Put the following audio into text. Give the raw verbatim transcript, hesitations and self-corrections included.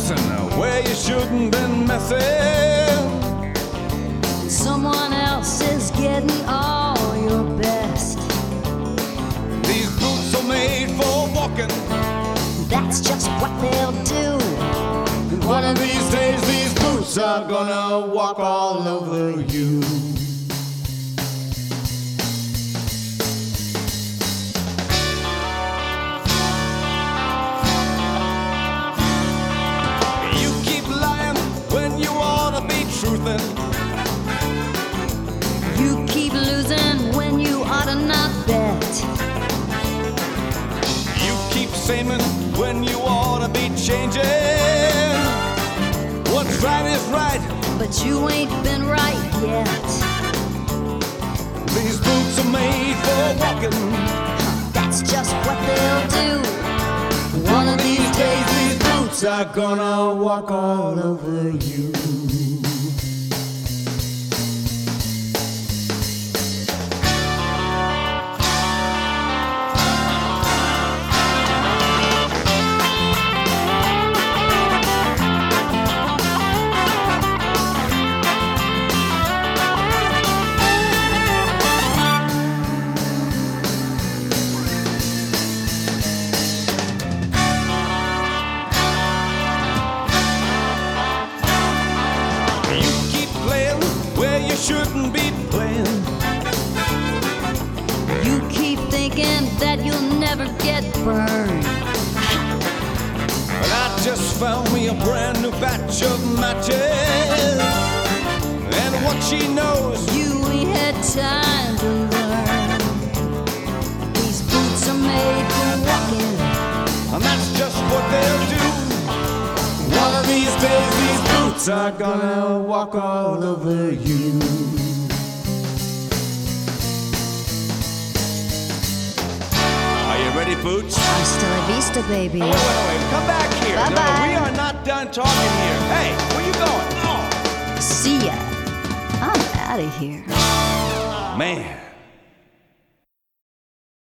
messing where you shouldn't been messing. Someone else is getting all your best. These boots are made for walking. That's just what they'll do. One of these days these boots are gonna walk all over you. You keep lying when you ought to be truthin'. You keep losing when you ought to not bet. You keep saying when you ought to be changing. What's right is right, but you ain't been right yet. these boots are made for walking. That's just what they'll do. One of these days these boots are gonna walk all over you. You shouldn't be playing. You keep thinking that you'll never get burned. But I just found me a brand new batch of matches, and what she knows, You ain't had time to learn. These boots are made for walking. and that's just what they'll do. One of these days these boots are gonna walk all over you. Are you ready, Boots? Hasta la vista, baby. Oh, wait, wait, wait. Come back here. Bye-bye. No, we are not done talking here. Hey, where you going? Oh. See ya. I'm out of here. Man.